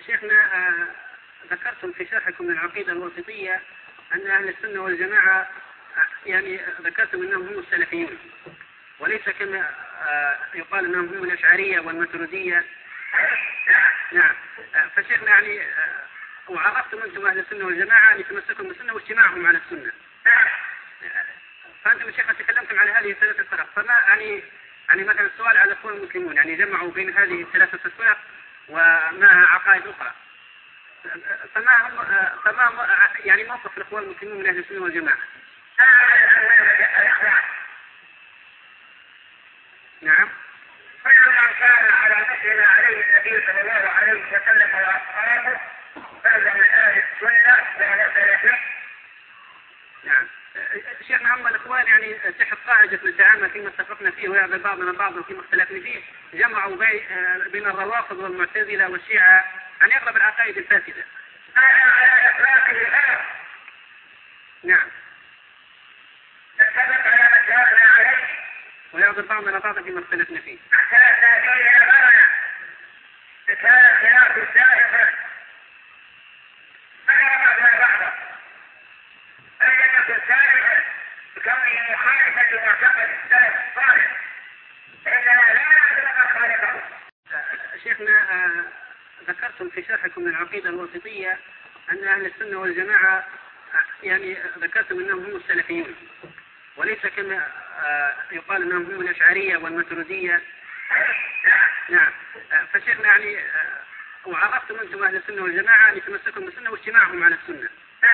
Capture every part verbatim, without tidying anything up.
شيخنا آه، ذكرتم في شرحكم للعقيدة الواسطية أن أهل السنة والجماعة آه، يعني ذكرتم أنهم هم السلفيون وليس كما آه، يقال أنهم هم الأشعرية والماتريدية. نعم. آه، فشيخنا يعني آه، وعرفتم أنتم أهل السنة والجماعة أن يتمسكون بالسنة واجتماعهم على السنة. فأنتم شيخنا تكلمتم على هذه الثلاثة فرق، فما يعني يعني مثلا السؤال على الأخوان المسلمون يعني جمعوا بين هذه الثلاثة الفرق ومعها عقائد أخرى، فما هم فما هم يعني موقف الأخوان المسلمون من أهل السنة والجماعة؟ نعم. كل من كان على مثل ما عليه النبي صلى الله عليه وسلم وأصحابه فهذا من أهل السنة وهو سلفي. نعم. شيخنا هم الإخوان يعني تحت قاعدة نتعامل فيما اتفقنا فيه ويعمل بعضنا بعضا فيما اختلفنا فيه، جمعوا بين الروافض والمعتزلة والشيعة عن أغلب العقائد الفاسدة. هذا على إطلاقه الآن. نعم. اتفق على ما اتفقنا عليه ويعمل بعضنا بعضا فيما اختلفنا فيه. اختلفنا فيه أمرنا كان خلاف سائغا فكان بعضنا بعضا أن يكون سائغا بكونه مخالفا لمعتقد السلف الصالح فإننا لا نعرف خالفه. شيخنا آه ذكرتم في شرحكم للعقيدة الواسطية أن أهل السنة والجماعة آه يعني ذكرتم أنهم هم السلفيون وليس كما آه يقال أنهم هم الأشعرية والماتريدية. نعم. آه فشيخنا يعني آه وعرفتم أنتم أهل السنة والجماعة أن يتمسكون بالسنة واجتماعهم على السنة.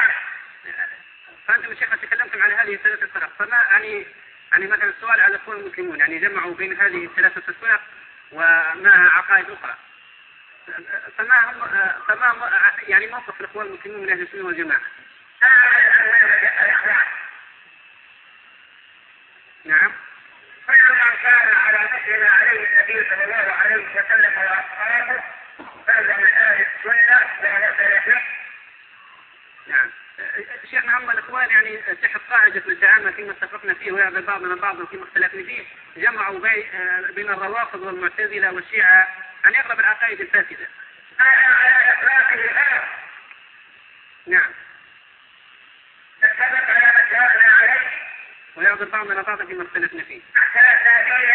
فأنتم شيخنا تكلمتم على هذه الثلاثة فرق، فما يعني يعني مثلا السؤال على الأخوان المسلمون يعني جمعوا بين هذه الثلاثة الفرق ومعها عقائد أخرى، فما هم فما هم يعني موقف الأخوان المسلمون من أهل السنة والجماعة؟ نعم. كل من كان على مثل ما عليه النبي صلى الله عليه وسلم وأصحابه فهذا من أهل السنة وهو سلفي. نعم. شيخنا هم الإخوان يعني تحت قاعدة نتعامل فيما اتفقنا فيه ويعمل بعضنا بعضا فيما اختلفنا فيه، جمعوا بين الروافض والمعتزلة والشيعة عن أغلب العقائد الفاسدة. هذا على إطلاقه الآن. نعم. اتفق على ما اتفقنا عليه ويعمل بعضنا بعضا فيما اختلفنا فيه. اختلفنا فيه